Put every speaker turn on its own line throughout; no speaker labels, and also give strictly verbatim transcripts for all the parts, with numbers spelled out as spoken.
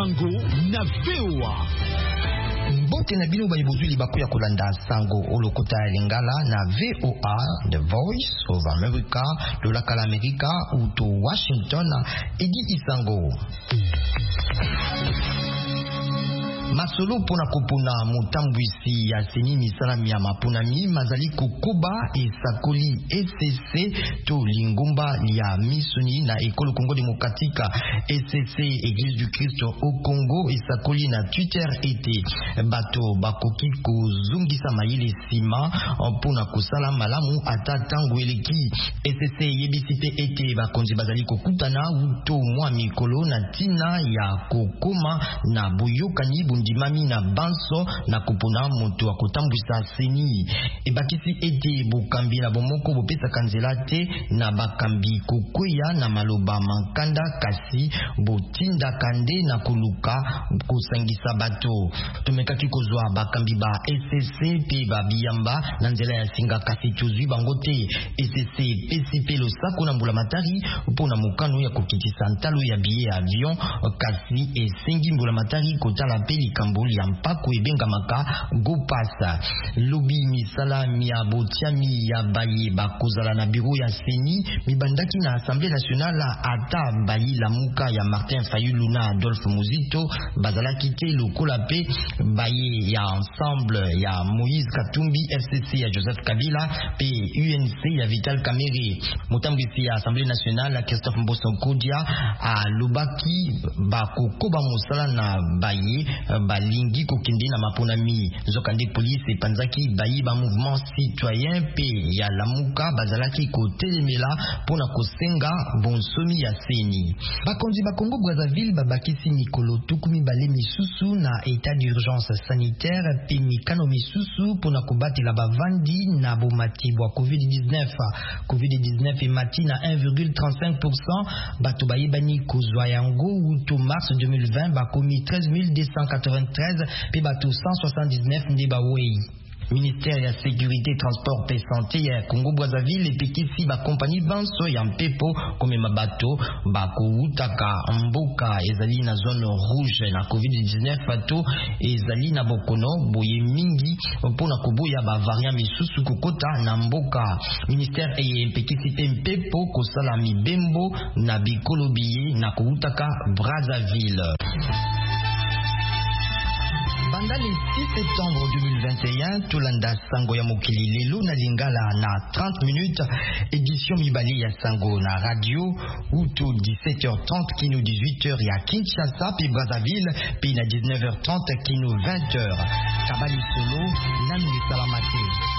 Sango na V O A.
Mbote na bino bayibozuli bakuya kolanda Sango olokota ya Lingala na V O A, The Voice of America, Lolaka l'America ou to Washington, Edi Isango. Masolo pona kopona mutambwisi ya seni misalami ya mapunami mazali kokoba esakoli E C C to lingomba ya misuni na ekolo Congo Demokratika E C C Église du Christ au Congo esakoli na Twitter ete bato bakoki kozungisa mayele sima pona kosala malamu ata tango eleki. E C C yebisite ete bakonzi bazali kokutana uto mwa mikolo na tina ya kokoma na boyokani ndimami na banso na kupona moto wa kotambwisa seni. Ebakisi ete bokambi na bomoko bopesa kanzela te na bakambi kokweya na maloba mankanda kasi botinda kande na koluka kosangisa bato. Tumekaki kozwa bakambi ba E C C pe ba biyamba na nzela ya singa kasi tuzwi bango te. E C C pesi pe losako na mbula matari pona mokano ya kokitisa ntalo ya biye avion kasi esengi mbula matari kotala peli kamboli ya mpako ebenga maka go pasa. Lobi misala mia botiami ya baye bakozala na biro ya seni mibandaki na Assemblée nationale ata bayi la muka ya Martin Fayulu na Adolphe Muzito bazalaki te lokola pe baye ya ensemble ya Moïse Katumbi, F C C ya Joseph Kabila pe U N C ya Vital Kamerhe. Mutambwisi ya Assemblée nationale Christophe Mboso Kodia a lobaki bakokoba mosala na baye balingi kokende na maponami nzokande police panzaki bayi ba mouvement citoyen pe ya lamuka bazalaki kotelemela pona kosenga bonsomi ya seni. Bakonzi ba Congo Brazzaville babakisi mikolo tukumi bale misusu na état d'urgence sanitaire pe mikano misusu pona kobatela bavandi na bomati bwa COVID dix-neuf. COVID dix-neuf emati na un virgule trente-cinq pour cent bato bayebani kozwa yango uto mars deux mille vingt bakomi treize mille deux cent quatre-vingt-treize pe bato cent soixante-dix-neuf nde bawei. Ministère ya sécurité transport pe santé ya Congo Brazzaville epekisi ba compagnie banso ya mpepo komema bato bakoutaka mboka ezali na zone rouge na COVID dix-neuf ato ezali na bokono boye mingi pona koboya ba variant misusu kokota na mboka. Ministère eye epekisi pe mpepo kosala mibembo na bikolo biye na koutaka Brazzaville. Banda le six septembre deux mille vingt et un, Tolanda Sango ya mokili lelo na Lingala na trente minutes, édition mibali ya Sango na radio, uto dix-sept heures trente kino dix-huit heures ya Kinshasa puis Brazzaville, puis na dix-neuf heures trente kino vingt heures. Kabali solo, nanu salamate.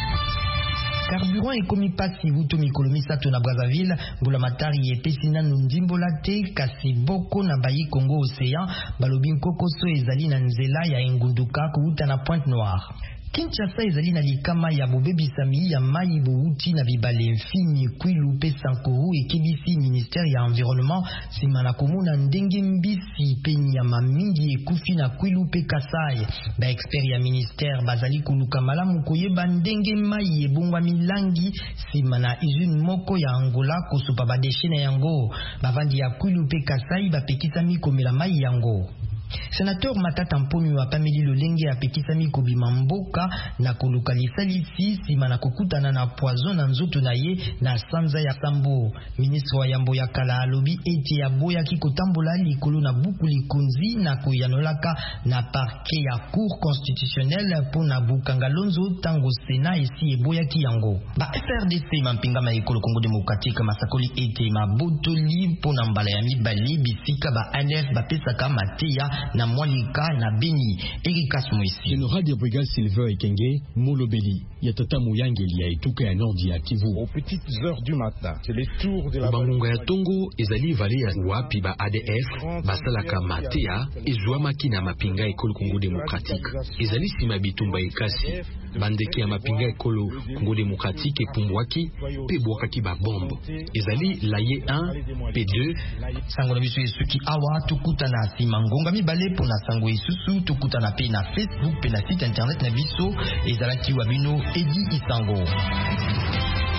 Carburant ekomi pasi wuto mikolo misato na Brazzaville mbula matari epesi nanu ndimbola te kasi boko na bayi Congo Océan balobi nkokoso ezali na nzela ya engunduka kuuta na Pointe Noire. Kinshasa ezali na likama ya bobebisami ya mai bouti na bibale mfini kwilu pe sankuru ekibisi ministère ya environnement sima na komona ndenge mbisi pe nyama mingi ekufi na kwilu pe Kasai. Ba expert ya ministère bazali kuluka malamu koyeba ndenge mai ebongwa milangi sima na usine moko ya Angola kosopa ba déchets na yango. Bavandi ya kwilu pe Kasai bapekisami komela mai yango. Sénateur Matata Mponu wa pameli lolenge apekisami kobima mboka na koluka lisalisi sima na kokutana na poison na nzoto na ye na sanza ya Sambo. Ministre wa Yambo ya Kala alobi ete ya boya ki kotambola likolo na buku likonzi na koyanolaka na parquet ya cour constitutionnelle pona bukanga lonzo tango Sena esi eboya ki yango. Ba F R D C mampinga ma ekolo Congo Demokratika masakoli ete mabotoli pona mbala ya mibali bisika ba A N F bapesaka mateya na Mwalika na Beni. Erika Smwisi.
Général de brigade Sylvain Ekenge, Molobeli, Yatata Mouyangeli ya etuka ya Nord ya Kivu.
Aux petites heures du matin, c'est les tours de la
Bangonga ya Tongo, ezali vale ya wapi ba A D F, basalaka matea, ezuamaki na mapinga ekolo Congo Démocratique. Ezali sima bitumba ekasi, bandeki ya mapinga ekolo Congo Démocratique epumbwaki, pe bwakaki ba bombe. Ezali laye un, P deux.
Sango na biso esuki awa tukuta na sima ngonga mibale pona sango isusu tukuta na pe na Facebook pe na site internet na biso ezalaki wabino Edi Isango.